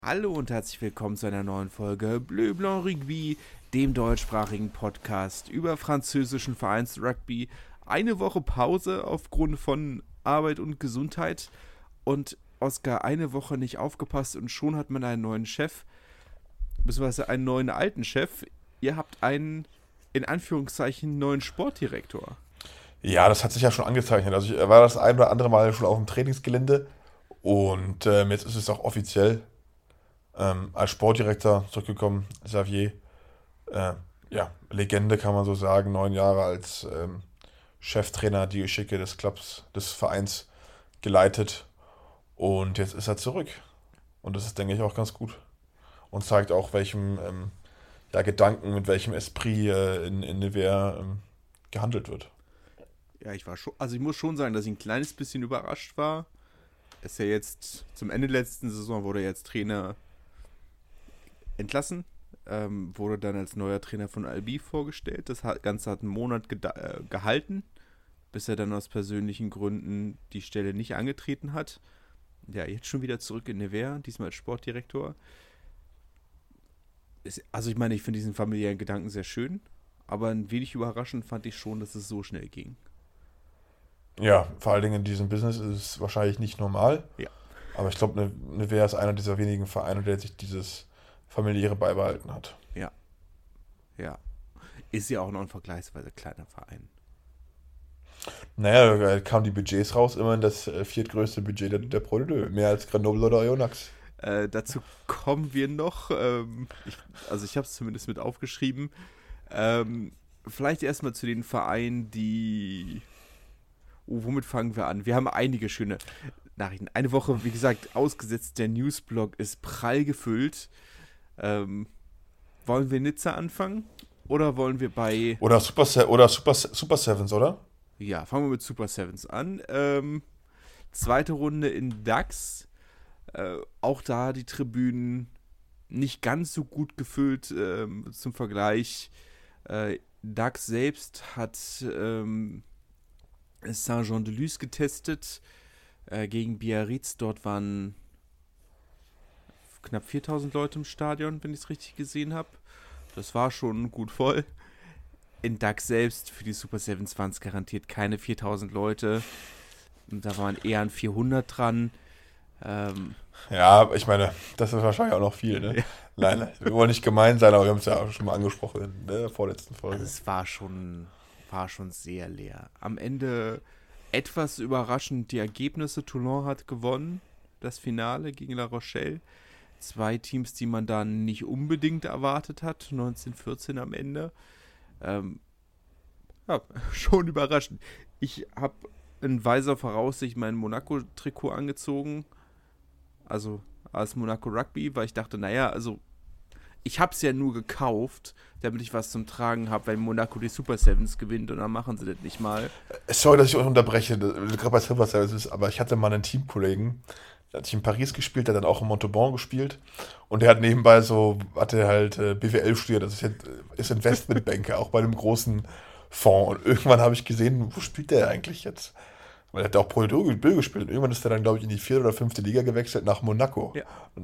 Hallo und herzlich willkommen zu einer neuen Folge Bleu Blanc Rugby, dem deutschsprachigen Podcast über französischen Vereinsrugby. Eine Woche Pause aufgrund von Arbeit und Gesundheit und Oskar eine Woche nicht aufgepasst und schon hat man einen neuen Chef, beziehungsweise einen neuen alten Chef. Ihr habt einen, in Anführungszeichen, neuen Sportdirektor. Ja, das hat sich ja schon angezeichnet. Also ich war das ein oder andere Mal schon auf dem Trainingsgelände und jetzt ist es auch offiziell als Sportdirektor zurückgekommen. Xavier, äh, ja, Legende kann man so sagen, 9 Jahre als Cheftrainer die Geschicke des Clubs, des Vereins geleitet und jetzt ist er zurück. Und das ist, denke ich, auch ganz gut und zeigt auch, welchem ja, Gedanken, mit welchem Esprit in Nevers gehandelt wird. Ja, ich muss schon sagen, dass ich ein kleines bisschen überrascht war. Ist ja jetzt zum Ende der letzten Saison wurde er jetzt Trainer entlassen, wurde dann als neuer Trainer von Albi vorgestellt. Das Ganze hat einen Monat gehalten, bis er dann aus persönlichen Gründen die Stelle nicht angetreten hat. Ja, jetzt schon wieder zurück in Nevers, diesmal als Sportdirektor. Also ich meine, ich finde diesen familiären Gedanken sehr schön, aber ein wenig überraschend fand ich schon, dass es so schnell ging. Ja, vor allen Dingen in diesem Business ist es wahrscheinlich nicht normal. Ja, Aber ich glaube, Nevers ist einer dieser wenigen Vereine, der sich dieses familiäre beibehalten hat. ja, ja. Ist ja auch noch ein vergleichsweise kleiner Verein. Naja, da kamen die Budgets raus, immerhin das viertgrößte Budget der Pro de Deux. Mehr als Grenoble oder Oyonnax. Dazu kommen wir noch. Ich habe es zumindest mit aufgeschrieben. Vielleicht erstmal zu den Vereinen, die. Oh, womit fangen wir an? Wir haben einige schöne Nachrichten. Eine Woche, wie gesagt, ausgesetzt. Der Newsblog ist prall gefüllt. Wollen wir Nizza anfangen? Oder wollen wir bei. Super Sevens, oder? Ja, fangen wir mit Super Sevens an. Zweite Runde in DAX. Auch da die Tribünen nicht ganz so gut gefüllt zum Vergleich. DAX selbst hat Saint-Jean-de-Luz getestet gegen Biarritz. Dort waren knapp 4000 Leute im Stadion, wenn ich es richtig gesehen habe. Das war schon gut voll. In DAX selbst für die Super Sevens waren es garantiert keine 4000 Leute. Und da waren eher an 400 dran. Ja, ich meine, das ist wahrscheinlich auch noch viel, ne? Ja. Nein, wir wollen nicht gemein sein, aber wir haben es ja auch schon mal angesprochen in der vorletzten Folge. Also es war schon sehr leer. Am Ende etwas überraschend die Ergebnisse. Toulon hat gewonnen, das Finale gegen La Rochelle. Zwei Teams, die man da nicht unbedingt erwartet hat. 19-14 am Ende. Ja, schon überraschend. Ich habe in weiser Voraussicht mein Monaco-Trikot angezogen. Also als Monaco Rugby, weil ich dachte, naja, also ich habe es ja nur gekauft, damit ich was zum Tragen habe, wenn Monaco die Super Sevens gewinnt und dann machen sie das nicht mal. Sorry, dass ich euch unterbreche, gerade bei Silver Services, aber ich hatte mal einen Teamkollegen, der hat sich in Paris gespielt, der hat dann auch in Montauban gespielt und der hat nebenbei hatte halt BWL studiert, das ist Investmentbanker, auch bei einem großen Fonds und irgendwann habe ich gesehen, wo spielt der eigentlich jetzt? Weil er hat auch Pro de Deux gespielt und irgendwann ist er dann, glaube ich, in die 4. oder 5. Liga gewechselt nach Monaco. Ja. Und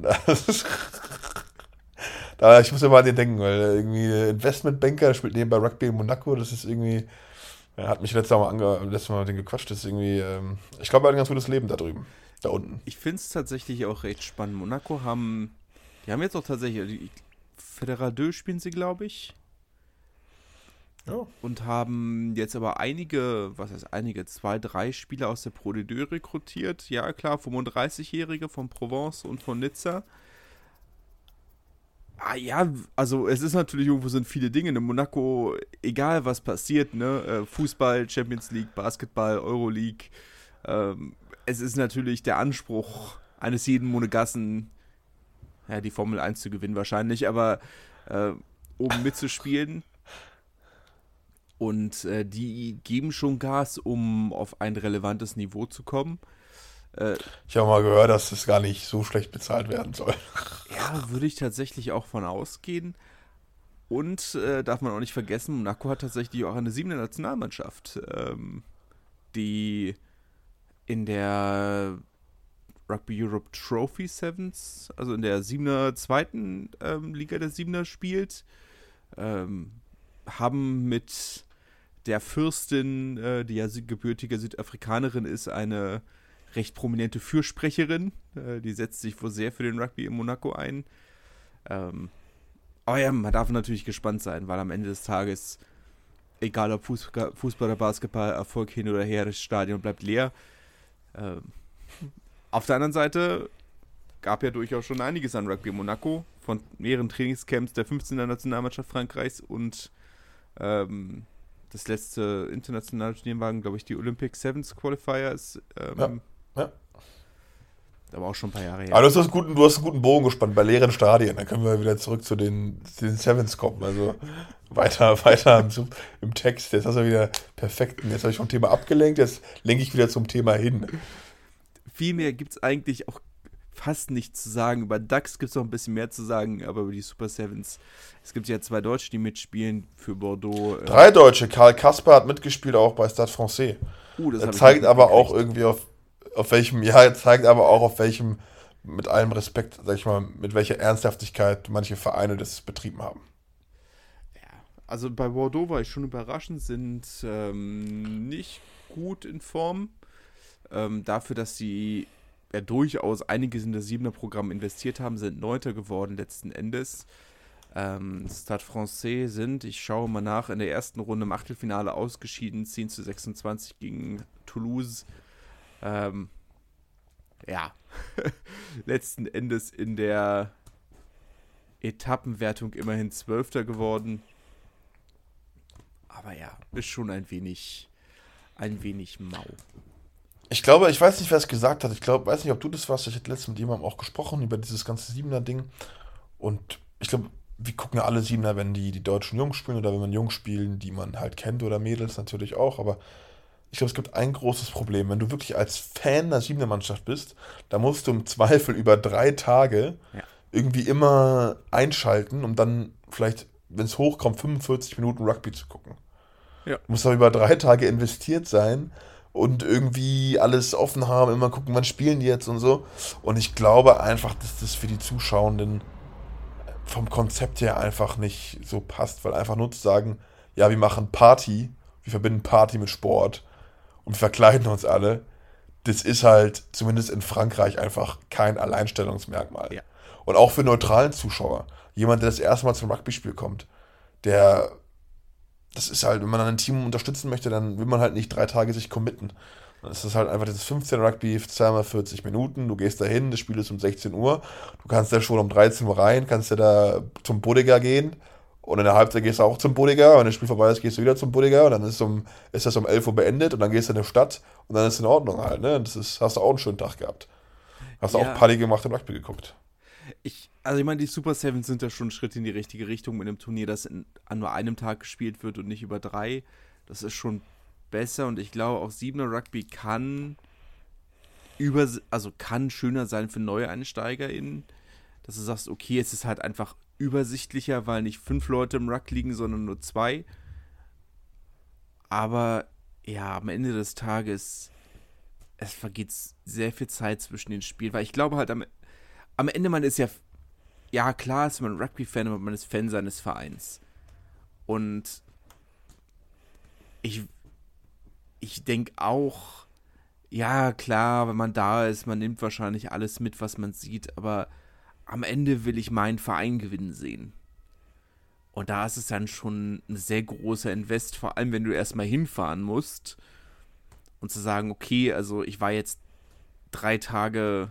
ich muss immer an den denken, weil irgendwie Investmentbanker spielt nebenbei Rugby in Monaco, das ist irgendwie. Er hat mich letztes Mal mit dem gequatscht. Das ist irgendwie, ich glaube, er hat ein ganz gutes Leben da drüben. Da unten. Ich finde es tatsächlich auch recht spannend. Die haben jetzt auch tatsächlich, die Fédéral 2 spielen sie, glaube ich. Ja. Und haben jetzt aber zwei, drei Spieler aus der Pro de Deux rekrutiert. Ja, klar, 35-Jährige von Provence und von Nizza. Ah ja, also es ist natürlich irgendwo sind viele Dinge in Monaco, egal was passiert, ne? Fußball, Champions League, Basketball, Euroleague. Es ist natürlich der Anspruch eines jeden Monegassen, ja, die Formel 1 zu gewinnen wahrscheinlich, aber oben mitzuspielen. Und die geben schon Gas, um auf ein relevantes Niveau zu kommen. Ich habe mal gehört, dass das gar nicht so schlecht bezahlt werden soll. Ja, würde ich tatsächlich auch von ausgehen. Und darf man auch nicht vergessen, Monaco hat tatsächlich auch eine 7. Nationalmannschaft, die in der Rugby Europe Trophy Sevens, also in der zweiten Liga der Siebener spielt. Haben mit der Fürstin, die ja gebürtige Südafrikanerin ist, eine recht prominente Fürsprecherin. Die setzt sich wohl sehr für den Rugby in Monaco ein. Aber ja, man darf natürlich gespannt sein, weil am Ende des Tages, egal ob Fußball oder Basketball, Erfolg hin oder her, das Stadion bleibt leer. Auf der anderen Seite gab ja durchaus schon einiges an Rugby in Monaco, von mehreren Trainingscamps der 15er Nationalmannschaft Frankreichs und das letzte internationale Turnier waren, glaube ich, die Olympic Sevens Qualifiers. Ja. Aber auch schon ein paar Jahre her. Aber du hast einen guten Bogen gespannt bei leeren Stadien. Dann können wir wieder zurück zu den Sevens kommen. Also weiter im Text. Jetzt hast du wieder perfekt. Jetzt habe ich vom Thema abgelenkt. Jetzt lenke ich wieder zum Thema hin. Viel mehr gibt es eigentlich auch fast nichts zu sagen. Über DAX gibt es noch ein bisschen mehr zu sagen, aber über die Super Sevens. Es gibt ja 2 Deutsche, die mitspielen für Bordeaux. 3 Deutsche. Karl Kasper hat mitgespielt, auch bei Stade Français. Das zeigt aber auch irgendwie auf welchem, mit allem Respekt, sag ich mal, mit welcher Ernsthaftigkeit manche Vereine das betrieben haben. Ja, also bei Bordeaux war ich schon überraschend, sind nicht gut in Form. Dafür, dass sie ja durchaus einiges in das 7er-Programm investiert haben, sind 9. geworden letzten Endes. Stade Français sind, ich schaue mal nach, in der ersten Runde im Achtelfinale ausgeschieden, 10:26 gegen Toulouse. Letzten Endes in der Etappenwertung immerhin 12. geworden. Aber ja, ist schon ein wenig mau. Ich glaube, ich weiß nicht, wer es gesagt hat. Weiß nicht, ob du das warst. Ich hatte letztens mit jemandem auch gesprochen über dieses ganze 7er-Ding. Und ich glaube, wir gucken ja alle 7er, wenn die deutschen Jungs spielen oder wenn man Jungs spielen, die man halt kennt oder Mädels natürlich auch. Aber ich glaube, es gibt ein großes Problem. Wenn du wirklich als Fan der 7er-Mannschaft bist, da musst du im Zweifel über 3 Tage irgendwie immer einschalten, um dann vielleicht, wenn es hochkommt, 45 Minuten Rugby zu gucken. Ja. Du musst aber über 3 Tage investiert sein und irgendwie alles offen haben, immer gucken, wann spielen die jetzt und so. Und ich glaube einfach, dass das für die Zuschauenden vom Konzept her einfach nicht so passt, weil einfach nur zu sagen, ja, wir machen Party, wir verbinden Party mit Sport und wir verkleiden uns alle, das ist halt zumindest in Frankreich einfach kein Alleinstellungsmerkmal. Ja. Und auch für neutralen Zuschauer, jemand, der das erste Mal zum Rugby-Spiel kommt, das ist halt, wenn man ein Team unterstützen möchte, dann will man halt nicht 3 Tage sich committen. Dann ist das halt einfach dieses 15 Rugby, zweimal 40 Minuten, du gehst da hin, das Spiel ist um 16 Uhr, du kannst da schon um 13 Uhr rein, kannst ja da zum Bodega gehen und in der Halbzeit gehst du auch zum Bodega, wenn das Spiel vorbei ist, gehst du wieder zum Bodega und dann ist das um 11 Uhr beendet und dann gehst du in die Stadt und dann ist es in Ordnung halt, ne? Hast du auch einen schönen Tag gehabt. Hast du auch Party gemacht und Rugby geguckt. Ich meine, die Super Sevens sind ja schon ein Schritt in die richtige Richtung mit einem Turnier, das an nur einem Tag gespielt wird und nicht über 3. Das ist schon besser und ich glaube auch 7er Rugby kann schöner sein für neue EinsteigerInnen, dass du sagst, okay, es ist halt einfach übersichtlicher, weil nicht 5 Leute im Ruck liegen, sondern nur 2. Aber ja, am Ende des Tages, es vergeht sehr viel Zeit zwischen den Spielen, weil ich glaube halt am Ende, man ist ja klar ist man Rugby-Fan, aber man ist Fan seines Vereins. Und ich denke auch, ja klar, wenn man da ist, man nimmt wahrscheinlich alles mit, was man sieht, aber am Ende will ich meinen Verein gewinnen sehen. Und da ist es dann schon ein sehr großer Invest, vor allem wenn du erstmal hinfahren musst und zu sagen, okay, also ich war jetzt 3 Tage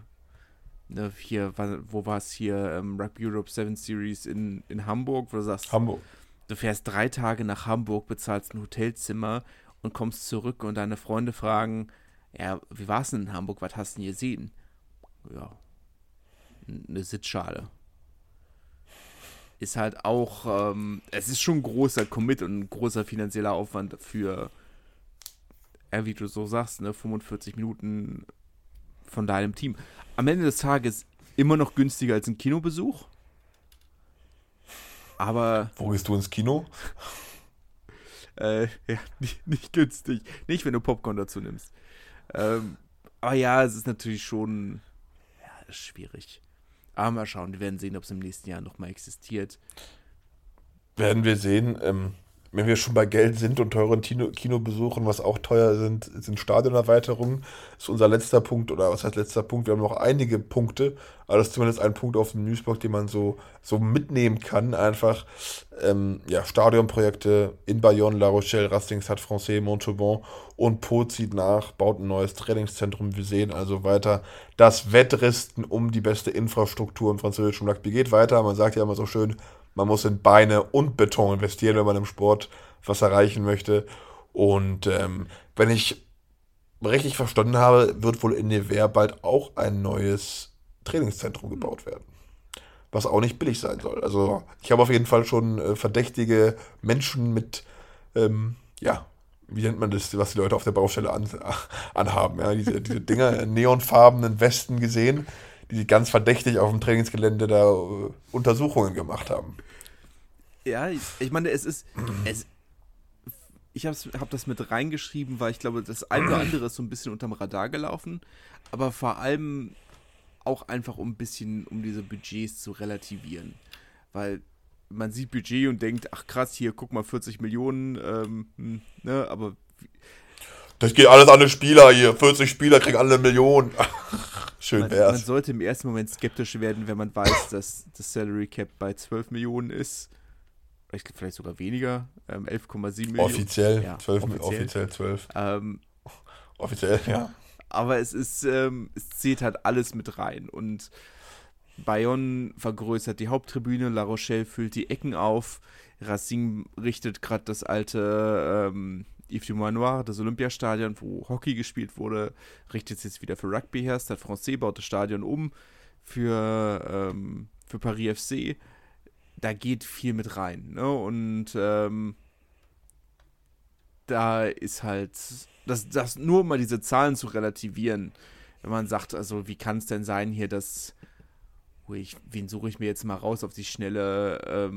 wo war es hier, Rugby Europe 7 Series in Hamburg, wo du sagst, Hamburg. Du fährst 3 Tage nach Hamburg, bezahlst ein Hotelzimmer und kommst zurück und deine Freunde fragen, ja, wie war es denn in Hamburg, was hast du denn gesehen? Ja, eine Sitzschale. Ist halt auch, es ist schon ein großer Commit und ein großer finanzieller Aufwand für, wie du so sagst, 45 Minuten von deinem Team. Am Ende des Tages immer noch günstiger als ein Kinobesuch. Aber. Wo gehst du ins Kino? Ja, nicht günstig. Nicht, wenn du Popcorn dazu nimmst. Aber ja, es ist natürlich schon das ist schwierig. Aber mal schauen, wir werden sehen, ob es im nächsten Jahr nochmal existiert. Werden wir sehen. Wenn wir schon bei Geld sind und teuren Kinobesuchen, was auch teuer sind Stadionerweiterungen. Das ist unser letzter Punkt, oder was heißt letzter Punkt? Wir haben noch einige Punkte, aber das ist zumindest ein Punkt auf dem Newsblog, den man so mitnehmen kann. Einfach Stadionprojekte in Bayonne, La Rochelle, Racing Stade Francais, Montauban und Pau zieht nach, baut ein neues Trainingszentrum. Wir sehen also weiter, das Wettrüsten um die beste Infrastruktur im französischen Rugby geht weiter. Man sagt ja immer so schön, man muss in Beine und Beton investieren, wenn man im Sport was erreichen möchte. Und wenn ich richtig verstanden habe, wird wohl in Nevers bald auch ein neues Trainingszentrum gebaut werden. Was auch nicht billig sein soll. Also ich habe auf jeden Fall schon verdächtige Menschen mit, wie nennt man das, was die Leute auf der Baustelle anhaben. Ja? Diese Dinger, neonfarbenen Westen gesehen, die ganz verdächtig auf dem Trainingsgelände da Untersuchungen gemacht haben. Ja, ich meine, ich hab das mit reingeschrieben, weil ich glaube, das eine oder andere ist so ein bisschen unterm Radar gelaufen, aber vor allem auch einfach um diese Budgets zu relativieren. Weil man sieht Budget und denkt, ach krass, hier, guck mal, 40 Millionen, ne, aber... Das geht alles an den Spieler hier, 40 Spieler kriegen alle 1 Million. Schön wär's. Man sollte im ersten Moment skeptisch werden, wenn man weiß, dass das Salary Cap bei 12 Millionen ist. Vielleicht sogar weniger, 11,7 Millionen. Offiziell, ja, 12, offiziell 12. Offiziell, ja. Aber es zählt halt alles mit rein. Und Bayonne vergrößert die Haupttribüne, La Rochelle füllt die Ecken auf, Racing richtet gerade das alte Yves du Manoir, das Olympiastadion, wo Hockey gespielt wurde, richtet es jetzt wieder für Rugby her. Stade Francais baut das Stadion um für Paris FC. Da geht viel mit rein, ne? Und da ist halt, das nur mal diese Zahlen zu relativieren, wenn man sagt, also wie kann es denn sein hier, dass, wen suche ich mir jetzt mal raus auf die Schnelle,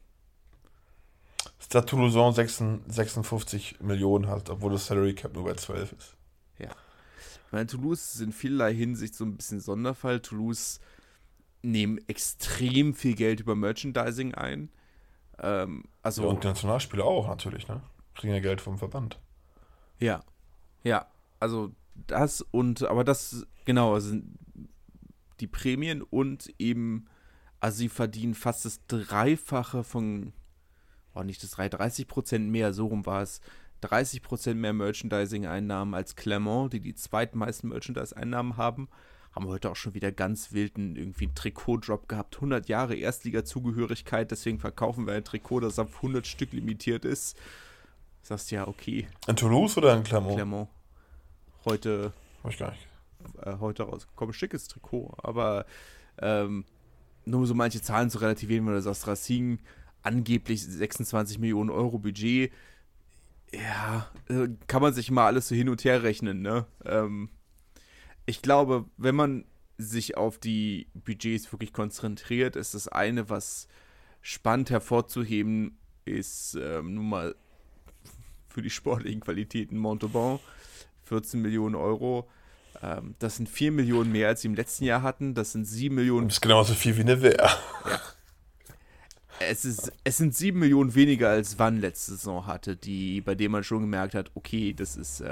Stade Toulousain 56 Millionen hat, obwohl das Salary Cap nur bei 12 ist. Ja. Ich meine, Toulouse ist in vielerlei Hinsicht so ein bisschen Sonderfall. Toulouse nehmen extrem viel Geld über Merchandising ein. Also, ja, und die Nationalspieler auch natürlich, ne? Kriegen ja Geld vom Verband. Ja. Ja, also das aber das, genau, sind die Prämien und eben, also sie verdienen fast das Dreifache von, nicht das 30% mehr, so rum war es, 30% mehr Merchandising-Einnahmen als Clermont, die zweitmeisten Merchandise-Einnahmen haben heute auch schon wieder ganz wilden irgendwie einen Trikot-Drop gehabt. 100 Jahre Erstliga-Zugehörigkeit, deswegen verkaufen wir ein Trikot, das auf 100 Stück limitiert ist. Du sagst ja, okay. In Toulouse oder in Clermont? Clermont. Heute. Weiß ich gar nicht. Heute rausgekommen, schickes Trikot, aber nur so manche Zahlen zu relativieren, wenn du sagst, Racing, angeblich 26 Millionen Euro Budget. Ja, kann man sich mal alles so hin und her rechnen, ne? Ich glaube, wenn man sich auf die Budgets wirklich konzentriert, ist das eine, was spannend hervorzuheben ist, nun mal für die sportlichen Qualitäten Montauban, 14 Millionen Euro. Das sind 4 Millionen mehr, als sie im letzten Jahr hatten. Das sind 7 Millionen. Das ist genauso viel wie Nevers. Ja. Es sind 7 Millionen weniger, als Wann letzte Saison hatte, bei dem man schon gemerkt hat, okay, das ist...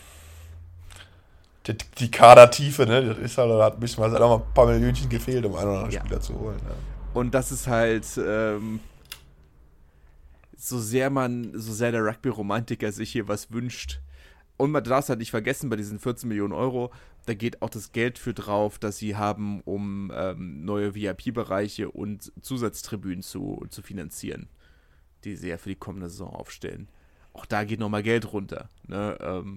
Die Kadertiefe, ne, das ist halt, da hat auch mal ein paar Millionchen gefehlt, um einen oder anderen Spieler zu holen. Ja. Und das ist halt, so sehr der Rugby-Romantiker sich hier was wünscht. Und man darf es halt nicht vergessen, bei diesen 14 Millionen Euro, da geht auch das Geld für drauf, das sie haben, um neue VIP-Bereiche und Zusatztribünen zu finanzieren, die sie ja für die kommende Saison aufstellen. Auch da geht nochmal Geld runter, ne,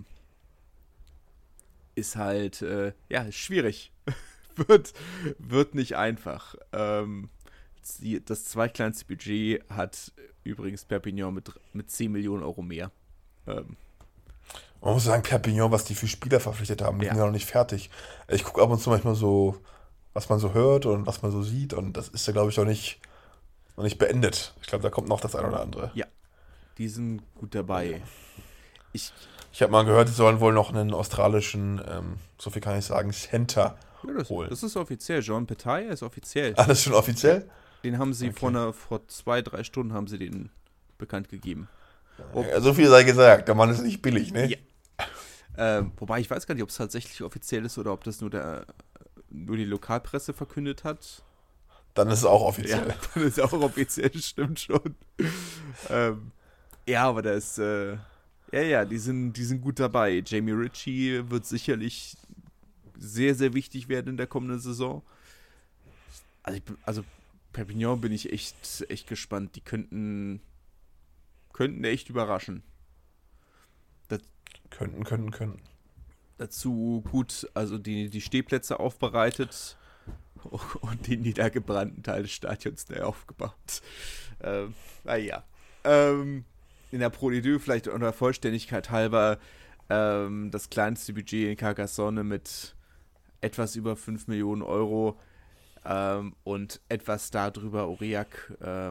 ist halt, schwierig. wird nicht einfach. Das zweitkleinste Budget hat übrigens Perpignan mit 10 Millionen Euro mehr. Man muss sagen, Perpignan, was die für Spieler verpflichtet haben, die sind ja noch nicht fertig. Ich gucke ab und zu manchmal so, was man so hört und was man so sieht, und das ist ja, glaube ich, noch nicht beendet. Ich glaube, da kommt noch das eine oder andere. Ja, die sind gut dabei. Ich habe mal gehört, sie sollen wohl noch einen australischen, so viel kann ich sagen, Center Ja, das ist offiziell. Jean Petaya ist offiziell. Ah, das ist schon offiziell? Den haben sie vor 2-3 Stunden haben sie den bekannt gegeben. Ja, so viel sei gesagt, der Mann ist nicht billig, ne? Ja. Wobei ich weiß gar nicht, ob es tatsächlich offiziell ist oder ob das nur die Lokalpresse verkündet hat. Dann ist es auch offiziell. Ja, dann ist es auch offiziell, stimmt schon. Ja, aber da ist, die sind gut dabei. Jamie Ritchie wird sicherlich sehr, sehr wichtig werden in der kommenden Saison. Also Perpignan bin ich echt gespannt. Die könnten echt überraschen. Könnten. Dazu gut, also die Stehplätze aufbereitet und den niedergebrannten Teil des Stadions neu aufgebaut. In der Pro D2 vielleicht unter Vollständigkeit halber das kleinste Budget in Carcassonne mit etwas über 5 Millionen Euro und etwas darüber Aurillac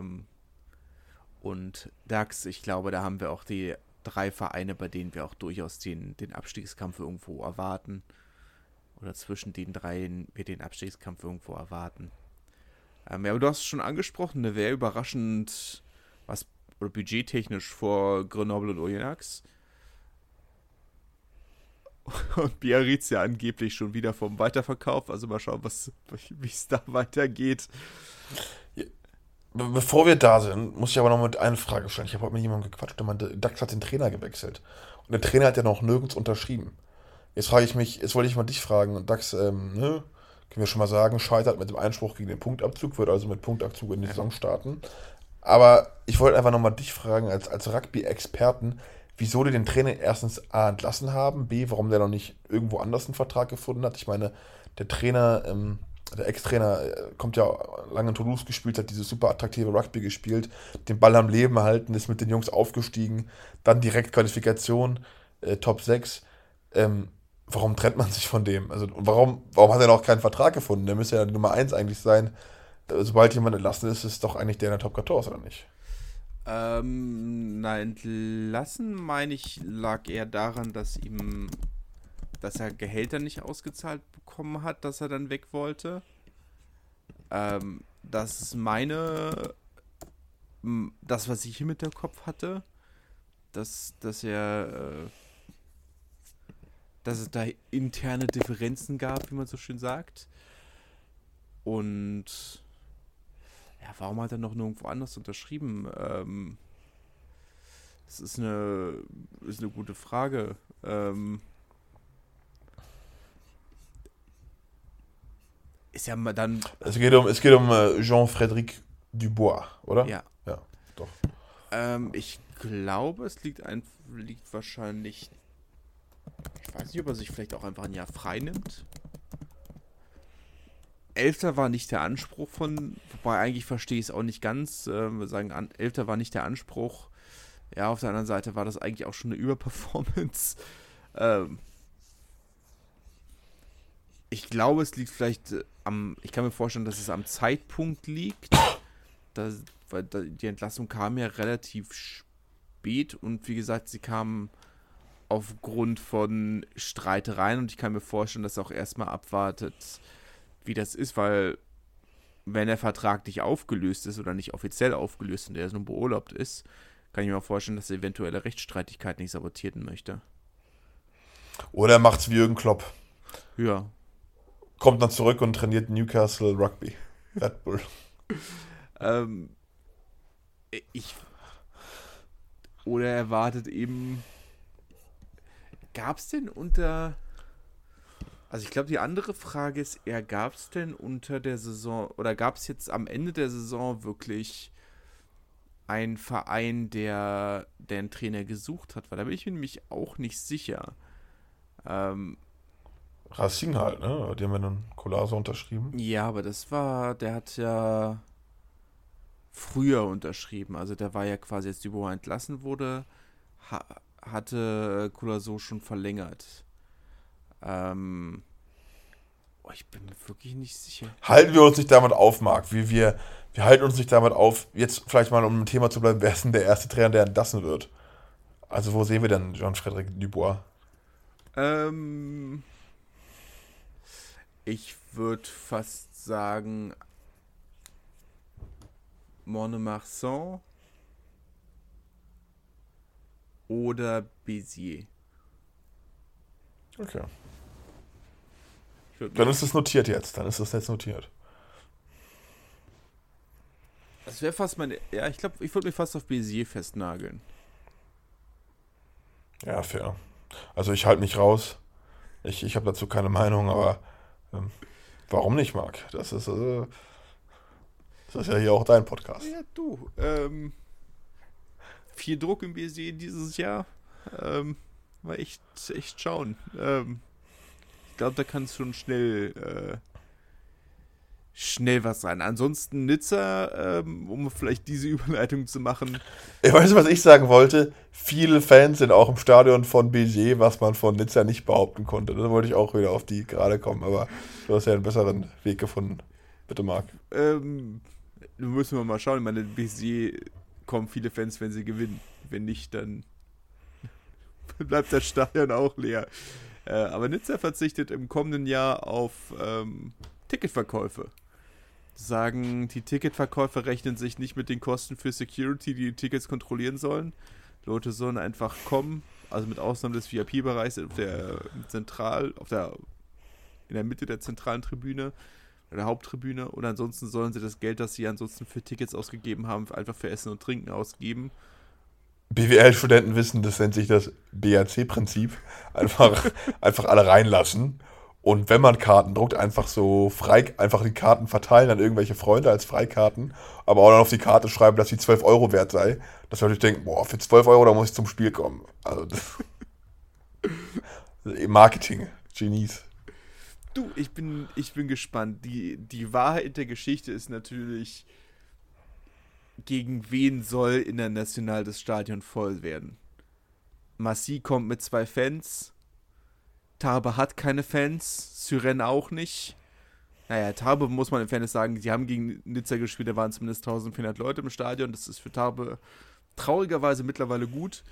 und Dax. Ich glaube, da haben wir auch die 3 Vereine, bei denen wir auch durchaus den Abstiegskampf irgendwo erwarten. Oder zwischen den 3 wir den Abstiegskampf irgendwo erwarten. Aber du hast es schon angesprochen, ne, wäre überraschend, oder budgettechnisch vor Grenoble und Oyonnax. Und Biarritz ja angeblich schon wieder vom Weiterverkauf. Also mal schauen, wie es da weitergeht. Ja. Bevor wir da sind, muss ich aber noch mit einer Frage stellen. Ich habe heute mit jemandem gequatscht, der meinte, Dax hat den Trainer gewechselt. Und der Trainer hat ja noch nirgends unterschrieben. Jetzt wollte ich mal dich fragen, Dax, können wir schon mal sagen, scheitert mit dem Einspruch gegen den Punktabzug, wird also mit Punktabzug in die Saison starten. Aber ich wollte einfach nochmal dich fragen, als Rugby-Experten, wieso die den Trainer erstens A entlassen haben, B, warum der noch nicht irgendwo anders einen Vertrag gefunden hat. Ich meine, der Trainer, der Ex-Trainer kommt ja lange in Toulouse gespielt, hat dieses super attraktive Rugby gespielt, den Ball am Leben erhalten, ist mit den Jungs aufgestiegen, dann direkt Qualifikation, Top 6. Warum trennt man sich von dem? Also warum hat er noch keinen Vertrag gefunden? Der müsste ja die Nummer 1 eigentlich sein. Sobald jemand entlassen ist, ist es doch eigentlich der in der Top 14, oder nicht? Nein, entlassen, meine ich, lag eher daran, dass er Gehälter nicht ausgezahlt bekommen hat, dass er dann weg wollte. Das ist das, was ich hier mit der Kopf hatte, dass es da interne Differenzen gab, wie man so schön sagt. Und ja, warum hat er noch nirgendwo anders unterschrieben? Das ist eine gute Frage. Ist ja mal dann. Es geht um Jean-Frédéric Dubois, oder? Ja. Ja, doch. Ich glaube, es liegt wahrscheinlich. Ich weiß nicht, ob er sich vielleicht auch einfach ein Jahr frei nimmt. 11. war nicht der Anspruch wobei eigentlich verstehe ich es auch nicht ganz. Wir sagen, 11. war nicht der Anspruch. Ja, auf der anderen Seite war das eigentlich auch schon eine Überperformance. Ich glaube, es liegt vielleicht ich kann mir vorstellen, dass es am Zeitpunkt liegt. Weil die Entlassung kam ja relativ spät und wie gesagt, sie kam aufgrund von Streitereien und ich kann mir vorstellen, dass er auch erstmal abwartet, wie das ist, weil wenn der Vertrag nicht aufgelöst ist oder nicht offiziell aufgelöst und er nur beurlaubt ist, kann ich mir auch vorstellen, dass er eventuelle Rechtsstreitigkeiten nicht sabotieren möchte. Oder er macht's wie Jürgen Klopp. Ja. Kommt dann zurück und trainiert Newcastle Rugby. Red Bull. Oder er wartet eben. Gab's denn also ich glaube, die andere Frage ist eher, gab es denn unter der Saison, oder gab es jetzt am Ende der Saison wirklich einen Verein, der einen Trainer gesucht hat? Weil da bin ich mir nämlich auch nicht sicher. Racing halt, ne? Die haben ja dann Colazo unterschrieben. Ja, aber der hat ja früher unterschrieben. Also der war ja quasi, als Dubois entlassen wurde, hatte Colazo schon verlängert. Ich bin mir wirklich nicht sicher. Halten wir uns nicht damit auf, Marc. Wir halten uns nicht damit auf, jetzt vielleicht mal um ein Thema zu bleiben, wer ist denn der erste Trainer, der entlassen wird? Also wo sehen wir denn Jean-Frédéric Dubois? Ich würde fast sagen Mont-de-Marsan oder Béziers. Okay. Ich Dann ist es notiert jetzt. Dann ist es jetzt notiert. Das wäre fast meine. Ja, ich glaube, ich würde mich fast auf Béziers festnageln. Ja, fair. Also ich halte mich raus. Ich habe dazu keine Meinung, aber warum nicht, Marc? Das ist ja hier auch dein Podcast. Ja, du. Viel Druck im Béziers dieses Jahr. War echt schauen. Ich glaube, da kann es schon schnell was sein. Ansonsten Nizza, um vielleicht diese Überleitung zu machen. Ich weiß, was ich sagen wollte. Viele Fans sind auch im Stadion von Béziers, was man von Nizza nicht behaupten konnte. Da wollte ich auch wieder auf die gerade kommen, aber du hast ja einen besseren Weg gefunden. Bitte, Marc. Müssen wir mal schauen. Ich meine, Béziers kommen viele Fans, wenn sie gewinnen. Wenn nicht, dann bleibt das Stadion auch leer. Aber Nizza verzichtet im kommenden Jahr auf Ticketverkäufe. Sagen, die Ticketverkäufer rechnen sich nicht mit den Kosten für Security, die Tickets kontrollieren sollen. Leute sollen einfach kommen, also mit Ausnahme des VIP-Bereichs in der Mitte der zentralen Tribüne, der Haupttribüne, und ansonsten sollen sie das Geld, das sie ansonsten für Tickets ausgegeben haben, einfach für Essen und Trinken ausgeben. BWL-Studenten wissen, das nennt sich das BAC-Prinzip. Einfach alle reinlassen. Und wenn man Karten druckt, einfach so frei, einfach die Karten verteilen an irgendwelche Freunde als Freikarten, aber auch dann auf die Karte schreiben, dass sie 12 Euro wert sei. Dass Leute denken, boah, für 12 Euro, da muss ich zum Spiel kommen. Also Marketing, Genies. Du, ich bin gespannt. Die Wahrheit der Geschichte ist natürlich, gegen wen soll international das Stadion voll werden? Massy kommt mit 2 Fans. Tarbes hat keine Fans. Suresnes auch nicht. Naja, Tarbes muss man im Fairness sagen, die haben gegen Nizza gespielt, da waren zumindest 1400 Leute im Stadion. Das ist für Tarbes traurigerweise mittlerweile gut.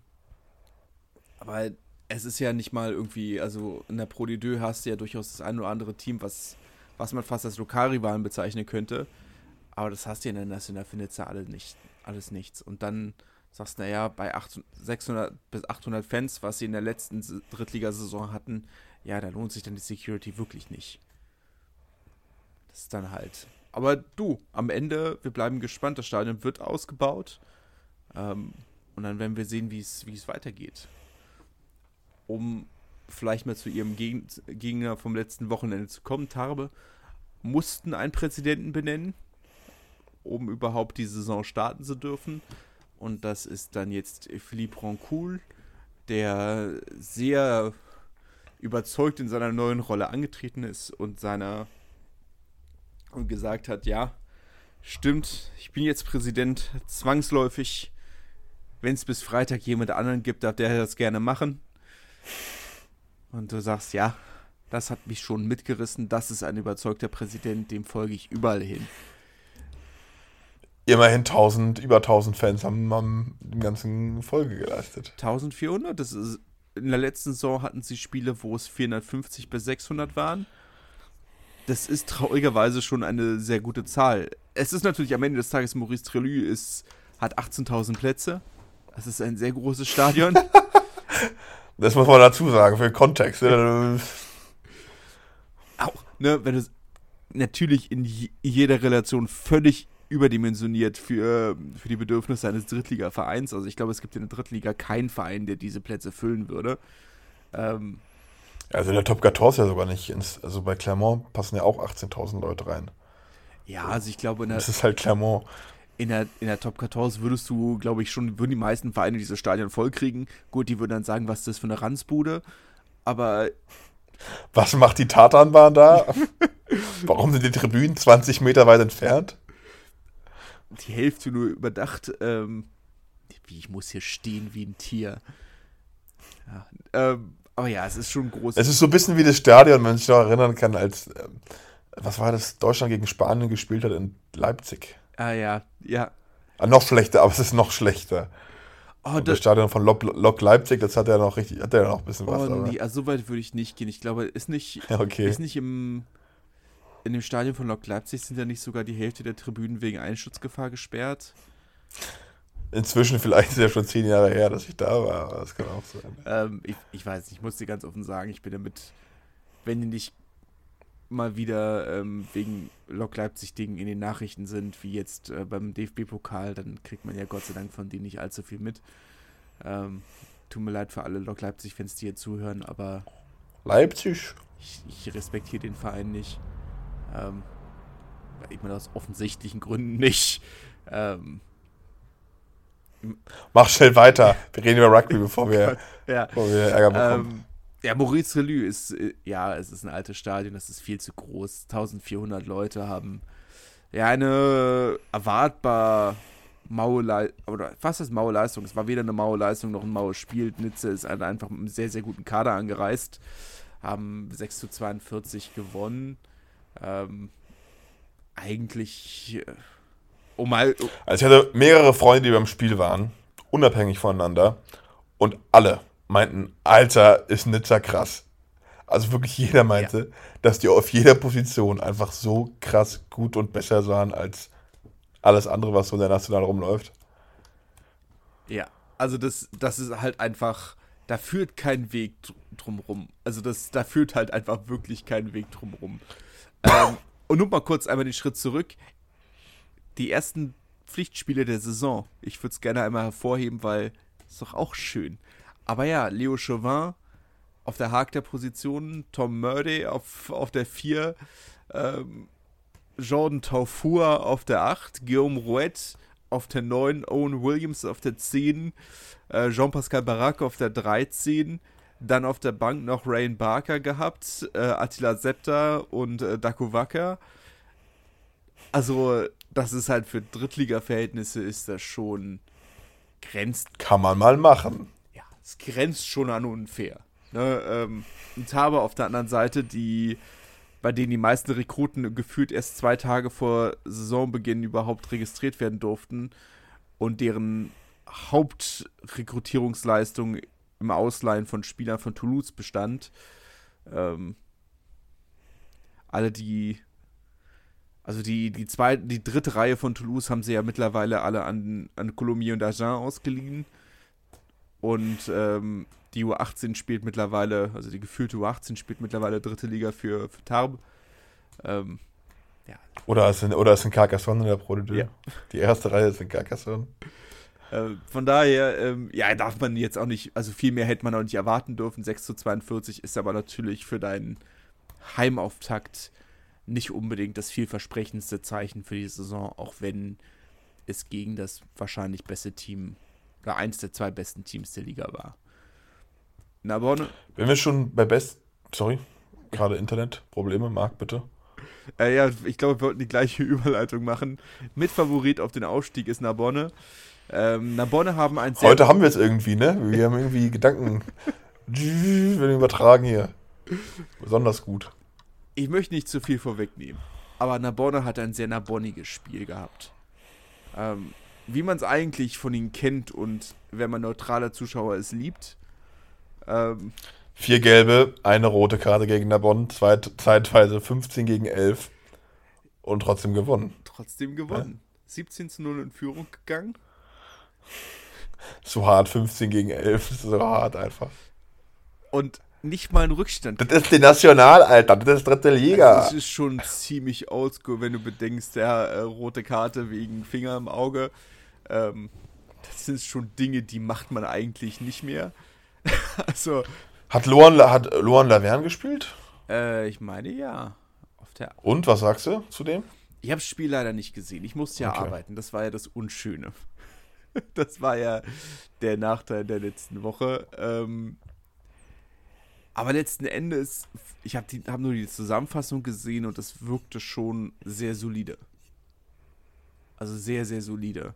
Aber es ist ja nicht mal irgendwie, also in der Pro D2 hast du ja durchaus das ein oder andere Team, was man fast als Lokalrivalen bezeichnen könnte. Aber das hast du in der National für Nizza alles nichts. Und dann sagst du, naja, bei 600 bis 800 Fans, was sie in der letzten Drittligasaison hatten, ja, da lohnt sich dann die Security wirklich nicht. Das ist dann halt. Aber du, am Ende, wir bleiben gespannt, das Stadion wird ausgebaut. Und dann werden wir sehen, wie es weitergeht. Um vielleicht mal zu ihrem Gegner vom letzten Wochenende zu kommen, Tarbes mussten einen Präsidenten benennen, um überhaupt die Saison starten zu dürfen. Und das ist dann jetzt Philippe Roncoul, der sehr überzeugt in seiner neuen Rolle angetreten ist und gesagt hat, ja, stimmt, ich bin jetzt Präsident, zwangsläufig. Wenn es bis Freitag jemand anderen gibt, darf der das gerne machen. Und du sagst, ja, das hat mich schon mitgerissen, das ist ein überzeugter Präsident, dem folge ich überall hin. Immerhin über 1000 Fans haben die ganzen Folge geleistet. 1400, das ist, in der letzten Saison hatten sie Spiele, wo es 450 bis 600 waren. Das ist traurigerweise schon eine sehr gute Zahl. Es ist natürlich am Ende des Tages, Maurice Trelue hat 18.000 Plätze. Das ist ein sehr großes Stadion. Das muss man dazu sagen, für den Kontext. Auch, ne, wenn du natürlich in jeder Relation völlig überdimensioniert für die Bedürfnisse eines Drittliga-Vereins. Also ich glaube, es gibt in der Drittliga keinen Verein, der diese Plätze füllen würde. Also in der Top 14 ja sogar nicht. Also bei Clermont passen ja auch 18.000 Leute rein. Ja, also ich glaube, das ist halt Clermont. In der Top 14 würden die meisten Vereine dieses Stadion vollkriegen. Gut, die würden dann sagen, was ist das für eine Ranzbude. Aber was macht die Tatanbahn da? Warum sind die Tribünen 20 Meter weit entfernt? Die Hälfte nur überdacht. Ich muss hier stehen wie ein Tier. Ja, aber ja, es ist schon groß. Es ist so ein bisschen wie das Stadion, wenn man sich noch erinnern kann, als, was war das, Deutschland gegen Spanien gespielt hat in Leipzig. Ah ja. Noch schlechter, aber es ist noch schlechter. Oh, Und das Stadion von Lok Leipzig, das hat ja noch richtig, hat ja noch ein bisschen was. Oh nee, also so weit würde ich nicht gehen. Ich glaube, Okay. ist nicht in dem Stadion von Lok Leipzig sind ja nicht sogar die Hälfte der Tribünen wegen Einschutzgefahr gesperrt. Inzwischen vielleicht ist ja schon 10 Jahre her, dass ich da war, aber das kann auch sein. Ich weiß nicht, ich muss dir ganz offen sagen, ich bin damit, wenn die nicht mal wieder wegen Lok Leipzig-Dingen in den Nachrichten sind, wie jetzt beim DFB-Pokal, dann kriegt man ja Gott sei Dank von denen nicht allzu viel mit. Tut mir leid für alle Lok Leipzig-Fans, die hier zuhören, aber Leipzig? ich respektiere den Verein nicht. Ich meine, aus offensichtlichen Gründen nicht. Mach schnell weiter. Wir reden über Rugby, bevor wir Ja. Ärger bekommen. Ja, Maurice Relue ist, es ist ein altes Stadion, das ist viel zu groß. 1400 Leute haben ja eine erwartbar maue Leistung, oder was ist maue Leistung? Es war weder eine maue Leistung noch ein maues Spiel. Nizza ist einfach mit einem sehr, sehr guten Kader angereist, haben 6:42 gewonnen. Eigentlich, Also ich hatte mehrere Freunde, die beim Spiel waren, unabhängig voneinander, und alle meinten, Alter, ist Nizza krass. Also wirklich jeder meinte, dass die auf jeder Position einfach so krass gut und besser waren als alles andere, was so in der National rumläuft. Ja, also das ist halt einfach, da führt kein Weg drumrum. Also da führt halt einfach wirklich kein Weg drumrum. Und nun mal kurz einmal den Schritt zurück. Die ersten Pflichtspiele der Saison, ich würde es gerne einmal hervorheben, weil ist doch auch schön. Aber ja, Leo Chauvin auf der Haag der Positionen, Tom Murday auf der 4, Jordan Taufour auf der 8, Guillaume Rouet auf der 9, Owen Williams auf der 10, Jean-Pascal Barak auf der 13, dann auf der Bank noch Ryan Barker gehabt, Attila Septa und Daku Wacker. Also, das ist halt für Drittliga-Verhältnisse ist das schon grenzt. Kann man mal machen. Ja, es grenzt schon an unfair. Ne, und habe auf der anderen Seite bei denen die meisten Rekruten gefühlt erst 2 Tage vor Saisonbeginn überhaupt registriert werden durften und deren Hauptrekrutierungsleistung im Ausleihen von Spielern von Toulouse bestand. Alle die dritte Reihe von Toulouse haben sie ja mittlerweile alle an Colomiers und Agen ausgeliehen. Und die U18 spielt mittlerweile, also die gefühlte U18 spielt mittlerweile dritte Liga für Tarbes. Ja. Oder es sind Carcassonne in der Pro D2. Ja. Die erste Reihe ist in Carcassonne. Von daher, darf man jetzt auch nicht, also viel mehr hätte man auch nicht erwarten dürfen. 6:42 ist aber natürlich für deinen Heimauftakt nicht unbedingt das vielversprechendste Zeichen für die Saison, auch wenn es gegen das wahrscheinlich beste Team oder eins der 2 besten Teams der Liga war. Narbonne. Wenn wir schon bei gerade Internetprobleme, Marc, bitte. Ich glaube, wir wollten die gleiche Überleitung machen. Mitfavorit auf den Aufstieg ist Narbonne. Narbonne haben ein sehr... Heute haben wir es irgendwie, ne? Wir haben irgendwie Gedanken. Wir übertragen hier. Besonders gut. Ich möchte nicht zu viel vorwegnehmen, aber Narbonne hat ein sehr narbonniges Spiel gehabt. Wie man es eigentlich von ihnen kennt und wenn man neutraler Zuschauer ist, liebt. 4 gelbe, eine rote Karte gegen Narbonne, zeitweise 15-11 und trotzdem gewonnen. Ja. 17:0 in Führung gegangen. So hart, 15-11, das ist so hart einfach. Und nicht mal ein Rückstand. Das ist die National, Alter, das ist dritte Liga. Das ist schon ziemlich oldschool, wenn du bedenkst, rote Karte wegen Finger im Auge. Das sind schon Dinge, die macht man eigentlich nicht mehr. Also... Hat Luan Laverne gespielt? Ich meine, ja. Und, was sagst du zu dem? Ich habe das Spiel leider nicht gesehen. Ich musste ja arbeiten. Das war ja das Unschöne. Das war ja der Nachteil der letzten Woche. Aber letzten Endes, ich hab nur die Zusammenfassung gesehen und es wirkte schon sehr solide. Also sehr, sehr solide.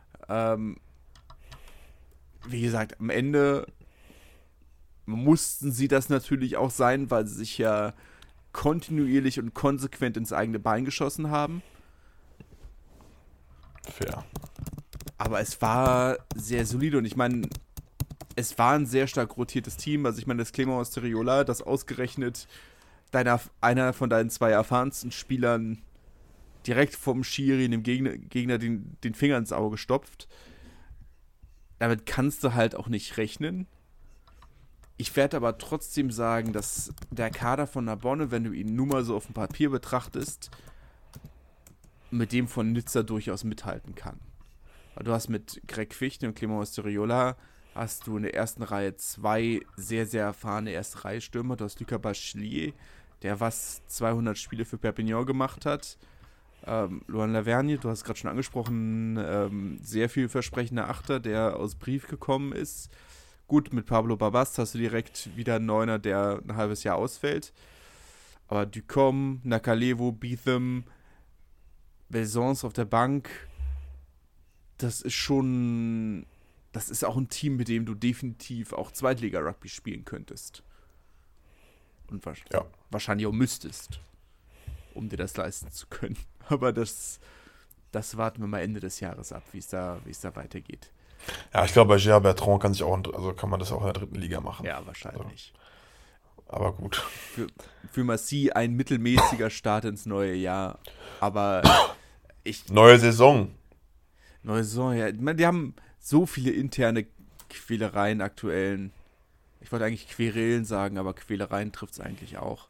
Wie gesagt, am Ende mussten sie das natürlich auch sein, weil sie sich ja kontinuierlich und konsequent ins eigene Bein geschossen haben. Fair. Aber es war sehr solide und ich meine, es war ein sehr stark rotiertes Team. Also ich meine, das Clément Osterriola, das ausgerechnet einer von deinen 2 erfahrensten Spielern direkt vom Schiri dem Gegner den Finger ins Auge stopft. Damit kannst du halt auch nicht rechnen. Ich werde aber trotzdem sagen, dass der Kader von Narbonne, wenn du ihn nur mal so auf dem Papier betrachtest, mit dem von Nizza durchaus mithalten kann. Du hast mit Greg Fichte und Clément Osterriola hast du in der ersten Reihe 2 sehr, sehr erfahrene Erste-Reihe-Stürmer. Du hast Lucas Bachelier, der 200 Spiele für Perpignan gemacht hat. Loan Lavergne, du hast gerade schon angesprochen, sehr vielversprechender Achter, der aus Brief gekommen ist. Gut, mit Pablo Barbast hast du direkt wieder einen Neuner, der ein halbes Jahr ausfällt. Aber Ducombe, Nakalevo, Beetham, Besons auf der Bank, das ist auch ein Team, mit dem du definitiv auch Zweitliga-Rugby spielen könntest. Und wahrscheinlich auch müsstest, um dir das leisten zu können. Aber das warten wir mal Ende des Jahres ab, wie es da weitergeht. Ja, ich glaube, bei Gérard Bertrand kann man das auch in der 3. Liga machen. Ja, wahrscheinlich. Also, aber gut. Für Massy ein mittelmäßiger Start ins neue Jahr. Aber Neue Saison, ja. Ich meine, die haben so viele interne Quälereien aktuellen. Ich wollte eigentlich Querelen sagen, aber Quälereien trifft es eigentlich auch.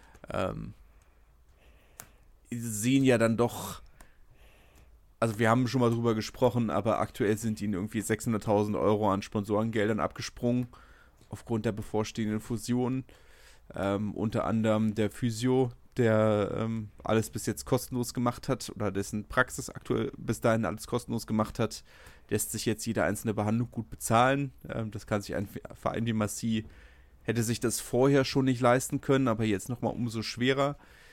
Sie sehen ja dann doch, also wir haben schon mal drüber gesprochen, aber aktuell sind ihnen irgendwie 600.000 € an Sponsorengeldern abgesprungen, aufgrund der bevorstehenden Fusion. Unter anderem der Physio, der alles bis jetzt kostenlos gemacht hat, oder dessen Praxis aktuell bis dahin alles kostenlos gemacht hat, lässt sich jetzt jede einzelne Behandlung gut bezahlen. Das kann sich ein Verein wie Massy, hätte sich das vorher schon nicht leisten können, aber jetzt nochmal umso schwerer.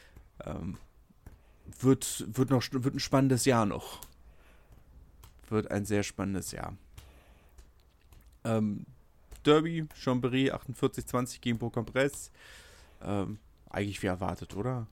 Wird ein spannendes Jahr noch. Wird ein sehr spannendes Jahr. Derby, Chambéry, 48-20 gegen Bourg-en-Bresse. Eigentlich wie erwartet, oder?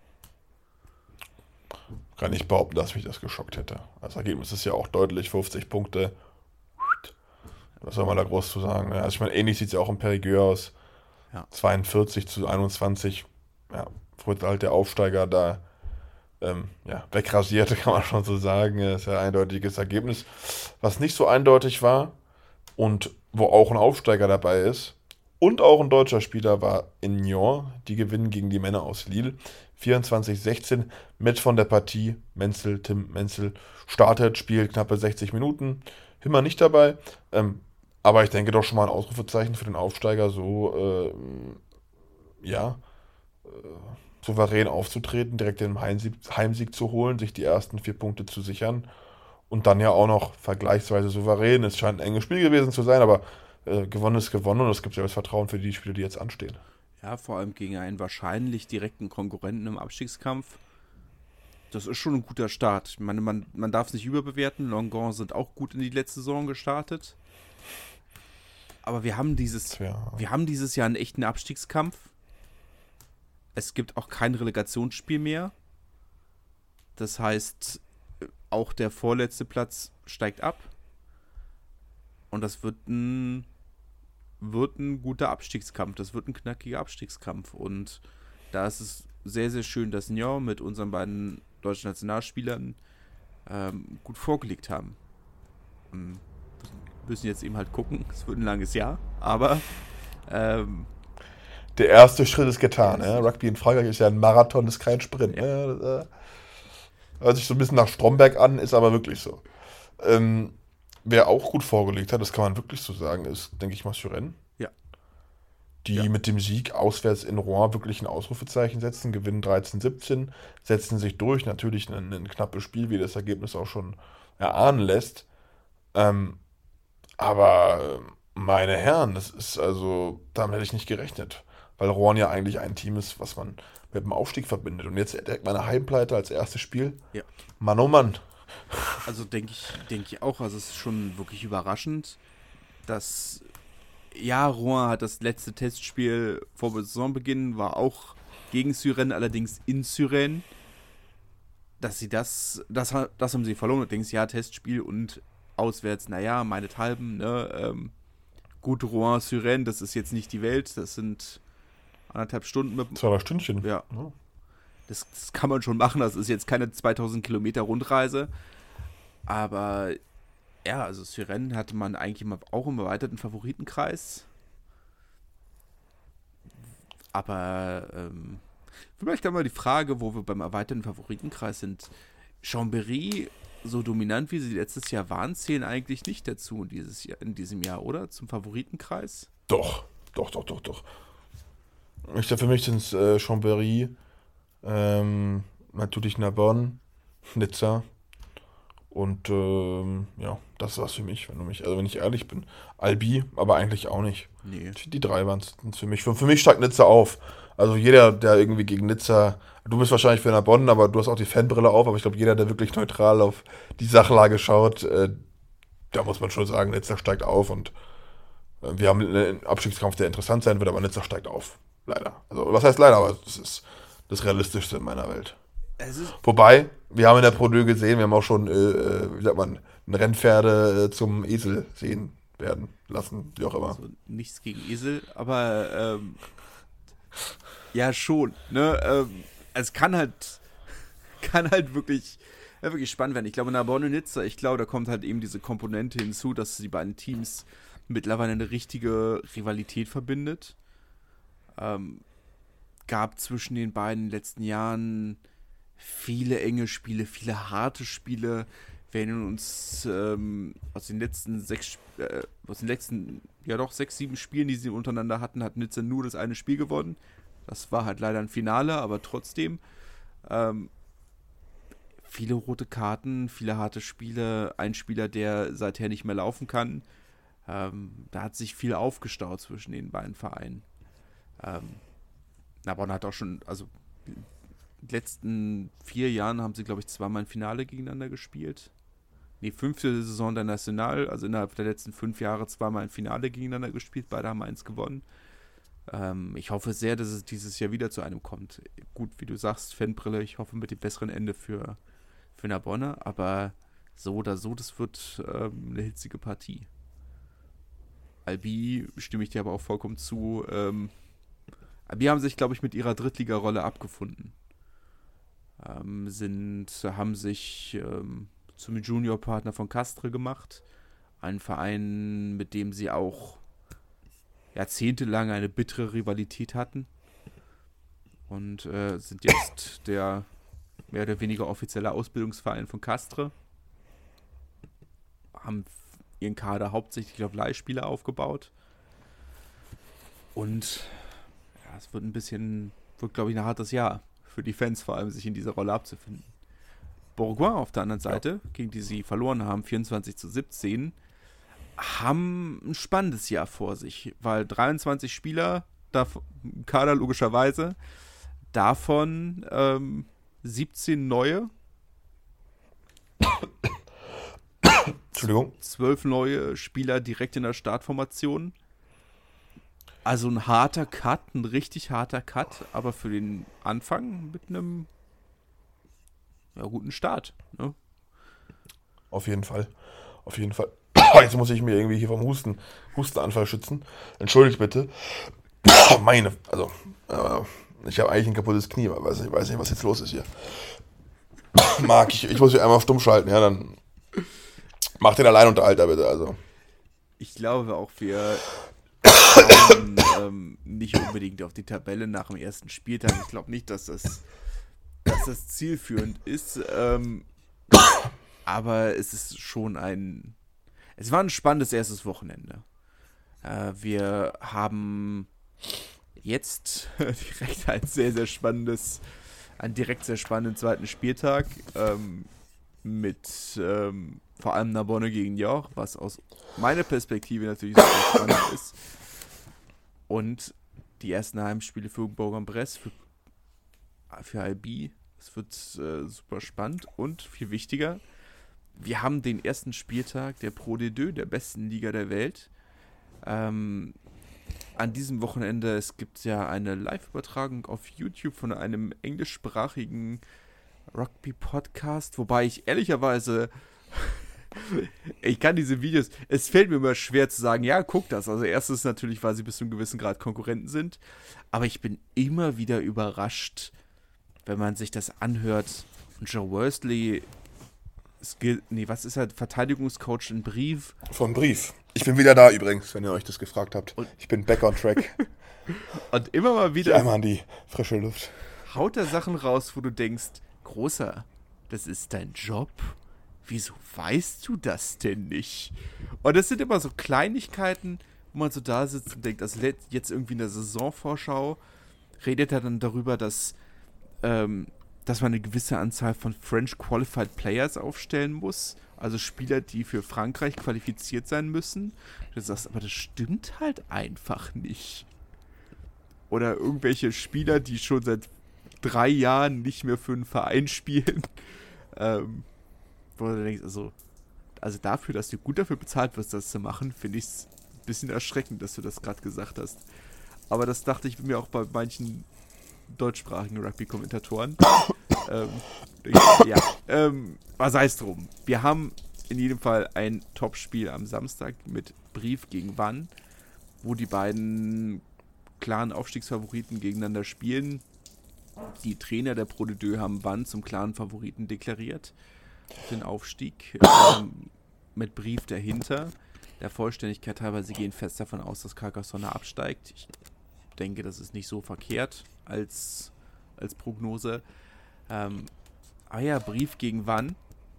Kann ich behaupten, dass mich das geschockt hätte. Das Ergebnis ist ja auch deutlich, 50 Punkte. Was soll man da groß zu sagen? Also ich meine, ähnlich sieht es ja auch im Périgueux aus. Ja. 42-21. Ja, wird halt der Aufsteiger da wegrasiert, kann man schon so sagen. Das ist ja ein eindeutiges Ergebnis. Was nicht so eindeutig war und wo auch ein Aufsteiger dabei ist und auch ein deutscher Spieler war in Nyon. Die gewinnen gegen die Männer aus Lille. 24-16 mit von der Partie. Tim Menzel startet, spielt knappe 60 Minuten. Himmer nicht dabei. Aber ich denke doch schon mal ein Ausrufezeichen für den Aufsteiger, so souverän aufzutreten, direkt den Heimsieg zu holen, sich die ersten 4 Punkte zu sichern und dann ja auch noch vergleichsweise souverän. Es scheint ein enges Spiel gewesen zu sein, aber gewonnen ist gewonnen und es gibt ja das Vertrauen für die Spiele, die jetzt anstehen. Ja, vor allem gegen einen wahrscheinlich direkten Konkurrenten im Abstiegskampf. Das ist schon ein guter Start. Ich meine, man darf es nicht überbewerten. Longon sind auch gut in die letzte Saison gestartet. Aber wir haben dieses Jahr einen echten Abstiegskampf. Es gibt auch kein Relegationsspiel mehr. Das heißt, auch der vorletzte Platz steigt ab. Und das wird ein guter Abstiegskampf. Das wird ein knackiger Abstiegskampf. Und da ist es sehr, sehr schön, dass Nyon mit unseren beiden deutschen Nationalspielern gut vorgelegt haben. Wir müssen jetzt eben halt gucken. Es wird ein langes Jahr, aber der erste Schritt ist getan. Rugby in Frankreich ist ja ein Marathon, ist kein Sprint. Ja. Hört sich so ein bisschen nach Stromberg an, ist aber wirklich so. Wer auch gut vorgelegt hat, das kann man wirklich so sagen, ist, denke ich mal, Suresnes. Ja. Die mit dem Sieg auswärts in Rouen wirklich ein Ausrufezeichen setzen, gewinnen 13-17, setzen sich durch. Natürlich ein knappes Spiel, wie das Ergebnis auch schon erahnen lässt. Aber meine Herren, das ist also, damit hätte ich nicht gerechnet. Weil Rouen ja eigentlich ein Team ist, was man mit dem Aufstieg verbindet. Und jetzt direkt meine Heimpleite als erstes Spiel. Ja. Mann, oh Mann. Also denke ich auch, also es ist schon wirklich überraschend, dass, ja, Rouen hat das letzte Testspiel vor Saisonbeginn, war auch gegen Suresnes, allerdings in Suresnes, dass sie das haben sie verloren. Du denkst, ja, Testspiel und auswärts, naja, meinethalben, ne, gut, Rouen-sur-Aisne, das ist jetzt nicht die Welt, das sind 1,5 Stunden mit 2 Stündchen. Ja. Das kann man schon machen, das ist jetzt keine 2000 Kilometer Rundreise, aber ja, also Sur-Aisne hatte man eigentlich auch im erweiterten Favoritenkreis, aber vielleicht einmal die Frage, wo wir beim erweiterten Favoritenkreis sind, Chambéry, so dominant wie sie letztes Jahr waren, zählen eigentlich nicht dazu in diesem Jahr, oder? Zum Favoritenkreis? Doch. Für mich sind es Chambéry, natürlich Narbonne, Nizza und ja, das war's für mich, wenn ich ehrlich bin. Albi, aber eigentlich auch nicht. Nee. Die 3 waren es für mich. Für mich steigt Nizza auf. Also jeder, der irgendwie gegen Nizza, du bist wahrscheinlich für Narbonne, aber du hast auch die Fanbrille auf, aber ich glaube, jeder, der wirklich neutral auf die Sachlage schaut, da muss man schon sagen, Nizza steigt auf und wir haben einen Abstiegskampf, der interessant sein wird, aber Nizza steigt auf. Leider. Also, was heißt leider, aber das ist das Realistischste in meiner Welt. Wobei, wir haben in der Pro 2 gesehen, wir haben auch schon, wie sagt man, ein Rennpferde zum Esel sehen werden lassen, wie auch immer. Also nichts gegen Esel, aber ja schon, ne? Es kann halt wirklich spannend werden. Ich glaube, Narbonne und Nizza, da kommt halt eben diese Komponente hinzu, dass die beiden Teams mittlerweile eine richtige Rivalität verbindet. Gab zwischen den beiden in den letzten Jahren viele enge Spiele, viele harte Spiele. Wir erinnern uns aus den letzten 6, 7 Spielen, die sie untereinander hatten, hat Nizza nur das eine Spiel gewonnen. Das war halt leider ein Finale, aber trotzdem viele rote Karten, viele harte Spiele, ein Spieler, der seither nicht mehr laufen kann. Da hat sich viel aufgestaut zwischen den beiden Vereinen. Narbonne hat auch schon, also in den letzten 4 Jahren haben sie, glaube ich, 2-mal ein Finale gegeneinander gespielt. 5. Saison der National, also innerhalb der letzten 5 Jahre 2-mal ein Finale gegeneinander gespielt, beide haben 1 gewonnen. Ich hoffe sehr, dass es dieses Jahr wieder zu einem kommt. Gut, wie du sagst, Fanbrille, ich hoffe mit dem besseren Ende für Narbonne, aber so oder so, das wird eine hitzige Partie. Albi stimme ich dir aber auch vollkommen zu. Albi haben sich, glaube ich, mit ihrer Drittligarolle abgefunden. Haben sich zum Juniorpartner von Castres gemacht. Ein Verein, mit dem sie auch jahrzehntelang eine bittere Rivalität hatten. Und sind jetzt der mehr oder weniger offizielle Ausbildungsverein von Castres. Haben ihren Kader hauptsächlich auf Leihspieler aufgebaut. Und ja, es wird glaube ich, ein hartes Jahr für die Fans, vor allem sich in dieser Rolle abzufinden. Bourgoin auf der anderen Seite, gegen die sie verloren haben, 24-17, haben ein spannendes Jahr vor sich, weil 23 Spieler, im Kader logischerweise, davon 17 neue. Entschuldigung. 12 neue Spieler direkt in der Startformation. Also ein harter Cut, ein richtig harter Cut, aber für den Anfang mit einem guten Start. Ne? Auf jeden Fall. Jetzt muss ich mir irgendwie hier vom Hustenanfall schützen. Entschuldigt bitte. Ich habe eigentlich ein kaputtes Knie, aber weiß nicht, was jetzt los ist hier. Marc, ich muss mich einmal stumm schalten, ja, dann mach den Alleinunterhalter bitte, also. Ich glaube auch, wir schauen nicht unbedingt auf die Tabelle nach dem ersten Spieltag. Ich glaube nicht, dass das zielführend ist. Aber es ist schon es war ein spannendes erstes Wochenende. Wir haben jetzt direkt einen direkt sehr spannenden zweiten Spieltag mit vor allem Narbonne gegen Niort, was aus meiner Perspektive natürlich super spannend ist. Und die ersten Heimspiele für Bourg-en-Bresse, für Albi. Es wird super spannend und viel wichtiger, wir haben den ersten Spieltag der Pro D2, der besten Liga der Welt. An diesem Wochenende, es gibt ja eine Live-Übertragung auf YouTube von einem englischsprachigen Rugby-Podcast, wobei ich ehrlicherweise Ich kann diese Videos, es fällt mir immer schwer zu sagen, ja, guck das. Also erstens natürlich, weil sie bis zu einem gewissen Grad Konkurrenten sind, aber ich bin immer wieder überrascht, wenn man sich das anhört. Und Joe Worsley, was ist er, Verteidigungscoach in Brief. Von Brief. Ich bin wieder da übrigens, wenn ihr euch das gefragt habt. Ich bin back on track. Und immer mal wieder einmal an die frische Luft. Haut er Sachen raus, wo du denkst, Großer, das ist dein Job? Wieso weißt du das denn nicht? Und das sind immer so Kleinigkeiten, wo man so da sitzt und denkt, also jetzt irgendwie in der Saisonvorschau redet er dann darüber, dass man eine gewisse Anzahl von French Qualified Players aufstellen muss. Also Spieler, die für Frankreich qualifiziert sein müssen. Du sagst, aber das stimmt halt einfach nicht. Oder irgendwelche Spieler, die schon seit 3 Jahren nicht mehr für einen Verein spielen. Wo du denkst, also dafür, dass du gut dafür bezahlt wirst, das zu machen, finde ich es ein bisschen erschreckend, dass du das gerade gesagt hast. Aber das dachte ich mir auch bei manchen deutschsprachigen Rugby-Kommentatoren. Was sei es drum. Wir haben in jedem Fall ein Topspiel am Samstag mit Brief gegen Vannes, wo die beiden klaren Aufstiegsfavoriten gegeneinander spielen. Die Trainer der Pro de Deux haben Vannes zum klaren Favoriten deklariert. Den Aufstieg mit Brief dahinter. Der Vollständigkeit halber, sie gehen fest davon aus, dass Carcassonne absteigt. Ich denke, das ist nicht so verkehrt als Prognose. Brief gegen Vannes.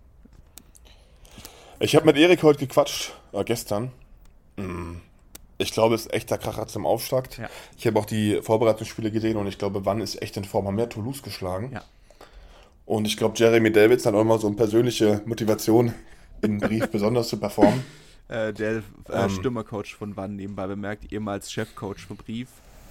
Ich habe mit Erik heute gequatscht, gestern. Ich glaube, es ist echter Kracher zum Aufstart. Ja. Ich habe auch die Vorbereitungsspiele gesehen und ich glaube, Vannes ist echt in Form, haben mehr Toulouse geschlagen. Ja. Und ich glaube, Jeremy Davids hat auch mal so eine persönliche Motivation, in Brief besonders zu performen. Der Stürmercoach von Vannes nebenbei bemerkt, ehemals Chefcoach von Brief.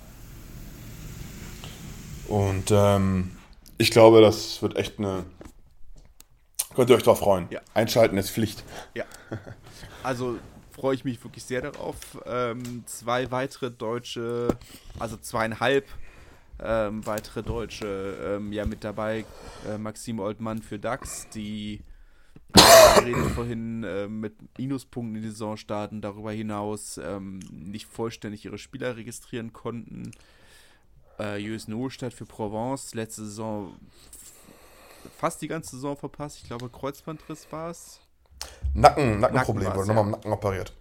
Und ich glaube, das wird echt könnt ihr euch drauf freuen. Ja. Einschalten ist Pflicht. Ja. Also freue ich mich wirklich sehr darauf. 2 weitere Deutsche, also 2,5 weitere Deutsche mit dabei. Maxime Oltmann für DAX, die reden vorhin mit Minuspunkten in die Saison starten, darüber hinaus nicht vollständig ihre Spieler registrieren konnten. Jös Nohlstadt für Provence, letzte Saison fast die ganze Saison verpasst. Ich glaube, Kreuzbandriss war es. Nackenproblem, wurde nochmal am Nacken operiert.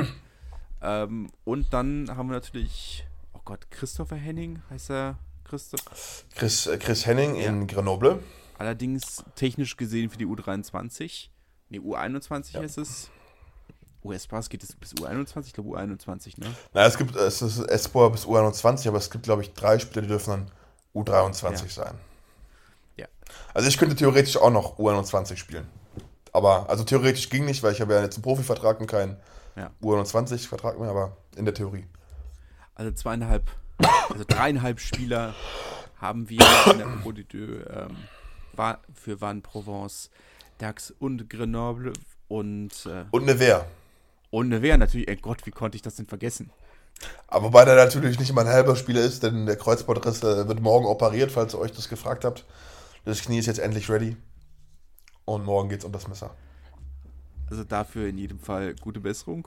Und dann haben wir natürlich, Christopher Henning, heißt er Chris Henning in Grenoble. Allerdings technisch gesehen für die U23. Ne, U21 ist es. US-Pass geht es bis U21? Ich glaube U21, ne? Es ist Espor bis U21, aber es gibt, glaube ich, 3 Spieler, die dürfen dann U23 sein. Ja. Also ich könnte theoretisch auch noch U21 spielen. Aber, also theoretisch ging nicht, weil ich habe ja jetzt einen Profivertrag und keinen U21-Vertrag mehr, aber in der Theorie. Also 3,5 Spieler haben wir in der Pro de Deux für Vannes, Provence, Dax und Grenoble und Nevers. Und Nevers natürlich, Gott, wie konnte ich das denn vergessen? Aber wobei der natürlich nicht mal ein halber Spieler ist, denn der Kreuzbandriss wird morgen operiert, falls ihr euch das gefragt habt. Das Knie ist jetzt endlich ready. Und morgen geht's um das Messer. Also dafür in jedem Fall gute Besserung.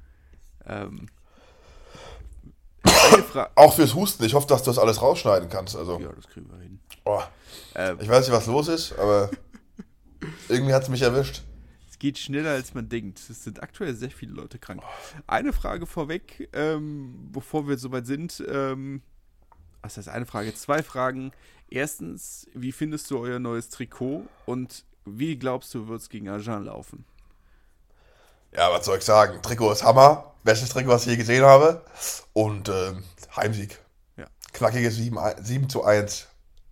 Auch fürs Husten. Ich hoffe, dass du das alles rausschneiden kannst. Also. Ja, das kriegen wir hin. Ich weiß nicht, was los ist, aber irgendwie hat es mich erwischt. Es geht schneller, als man denkt. Es sind aktuell sehr viele Leute krank. Eine Frage vorweg, bevor wir soweit sind. Das heißt eine Frage, 2 Fragen. Erstens, wie findest du euer neues Trikot? Und wie glaubst du, wird es gegen Agen laufen? Ja, was soll ich sagen? Trikot ist Hammer. Bestes Trikot, was ich je gesehen habe. Und Heimsieg. Ja. Knackiges 7:1.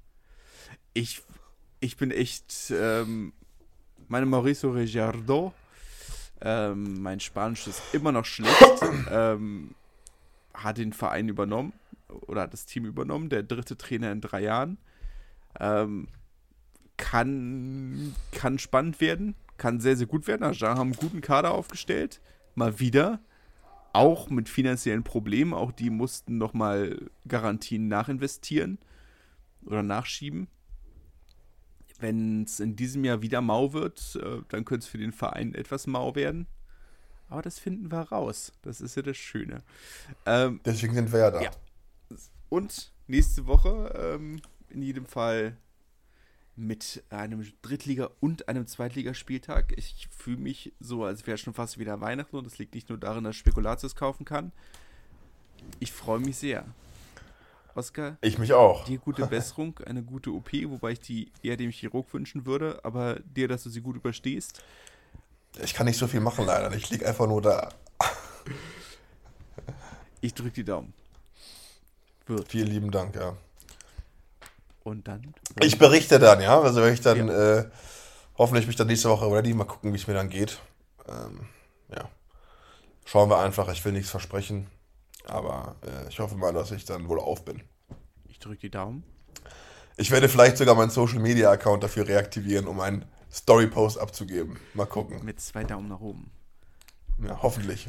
Ich bin echt, meine Mauricio Regiardo, mein Spanisch ist immer noch schlecht, hat den Verein übernommen oder hat das Team übernommen, der 3. Trainer in 3 Jahren. Kann spannend werden, kann sehr, sehr gut werden. Agen haben einen guten Kader aufgestellt, mal wieder, auch mit finanziellen Problemen, auch die mussten nochmal Garantien nachinvestieren oder nachschieben. Wenn es in diesem Jahr wieder mau wird, dann könnte es für den Verein etwas mau werden. Aber das finden wir raus. Das ist ja das Schöne. Deswegen sind wir ja da. Ja. Und nächste Woche in jedem Fall mit einem Drittliga- und einem Zweitligaspieltag. Ich fühle mich so, als wäre schon fast wieder Weihnachten, und das liegt nicht nur darin, dass ich Spekulatius kaufen kann. Ich freue mich sehr. Oskar, Ich mich auch. dir gute Besserung, eine gute OP, wobei ich die eher dem Chirurg wünschen würde, aber dir, dass du sie gut überstehst. Ich kann nicht so viel machen, leider. Ich liege einfach nur da. Ich drücke die Daumen. Wird. Vielen lieben Dank, ja. Und dann? Ich berichte dann, ja. Also wenn ich dann hoffentlich mich dann nächste Woche ready, mal gucken, wie es mir dann geht. Ja. Schauen wir einfach. Ich will nichts versprechen. Aber ich hoffe mal, dass ich dann wohl auf bin. Ich drücke die Daumen. Ich werde vielleicht sogar meinen Social-Media-Account dafür reaktivieren, um einen Story-Post abzugeben. Mal gucken. Mit 2 Daumen nach oben. Ja, hoffentlich.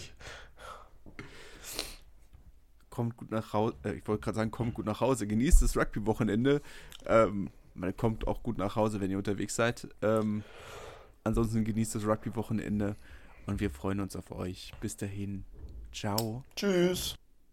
Kommt gut nach Hause. Ich wollte gerade sagen, kommt gut nach Hause. Genießt das Rugby-Wochenende. Man kommt auch gut nach Hause, wenn ihr unterwegs seid. Ansonsten genießt das Rugby-Wochenende. Und wir freuen uns auf euch. Bis dahin. Ciao. Tschüss.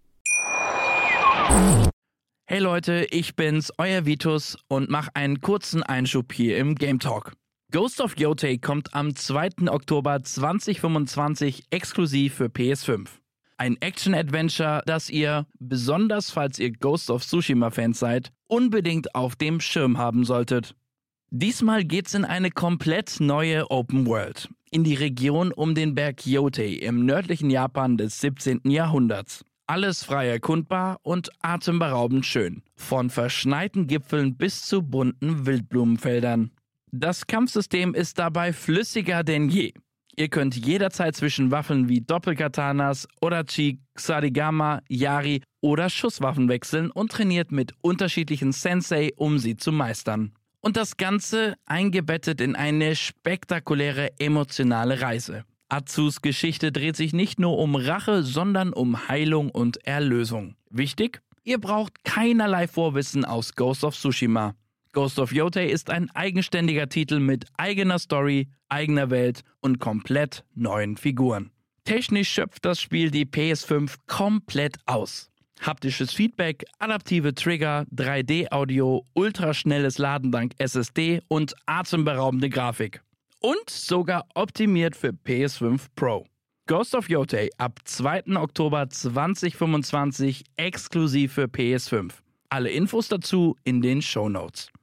Hey Leute, ich bin's, euer Vitus und mach einen kurzen Einschub hier im Game Talk. Ghost of Yotei kommt am 2. Oktober 2025 exklusiv für PS5. Ein Action-Adventure, das ihr, besonders falls ihr Ghost of Tsushima-Fans seid, unbedingt auf dem Schirm haben solltet. Diesmal geht's in eine komplett neue Open World, in die Region um den Berg Yotei im nördlichen Japan des 17. Jahrhunderts. Alles frei erkundbar und atemberaubend schön, von verschneiten Gipfeln bis zu bunten Wildblumenfeldern. Das Kampfsystem ist dabei flüssiger denn je. Ihr könnt jederzeit zwischen Waffen wie Doppelkatanas, Odachi, Ksarigama, Yari oder Schusswaffen wechseln und trainiert mit unterschiedlichen Sensei, um sie zu meistern. Und das Ganze eingebettet in eine spektakuläre emotionale Reise. Atsus Geschichte dreht sich nicht nur um Rache, sondern um Heilung und Erlösung. Wichtig? Ihr braucht keinerlei Vorwissen aus Ghost of Tsushima. Ghost of Yotei ist ein eigenständiger Titel mit eigener Story, eigener Welt und komplett neuen Figuren. Technisch schöpft das Spiel die PS5 komplett aus. Haptisches Feedback, adaptive Trigger, 3D-Audio, ultraschnelles Laden dank SSD und atemberaubende Grafik. Und sogar optimiert für PS5 Pro. Ghost of Yotei ab 2. Oktober 2025 exklusiv für PS5. Alle Infos dazu in den Shownotes.